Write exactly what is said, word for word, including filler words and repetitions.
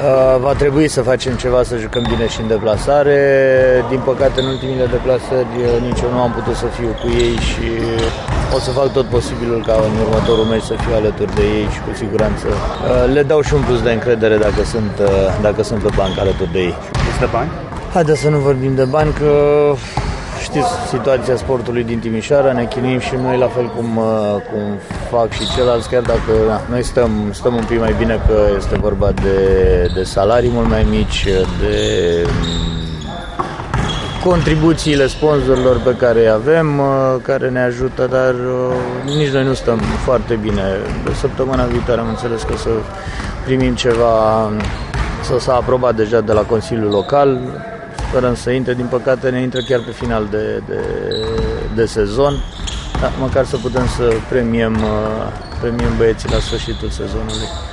Va trebui să facem ceva, să jucăm bine și în deplasare. Din păcate, în ultimile deplasări nici eu nu am putut să fiu cu ei și o să fac tot posibilul ca în următorul meci să fiu alături de ei și cu siguranță le dau și un plus de încredere dacă sunt, dacă sunt pe bancă alături de ei. Plus de bani? Haideți să nu vorbim de bani, că știți situația sportului din Timișoara, ne chinuim și noi la fel cum, cum fac și ceilalți, chiar dacă na, noi stăm, stăm un pic mai bine, că este vorba de, de salarii mult mai mici, de contribuțiile sponsorilor pe care îi avem, care ne ajută, dar nici noi nu stăm foarte bine. De săptămâna viitoare am înțeles că să primim ceva, să s-a aprobat deja de la Consiliul Local. Sperăm să intre, din păcate ne intră chiar pe final de, de, de sezon, dar măcar să putem să premiem, premiem băieții la sfârșitul sezonului.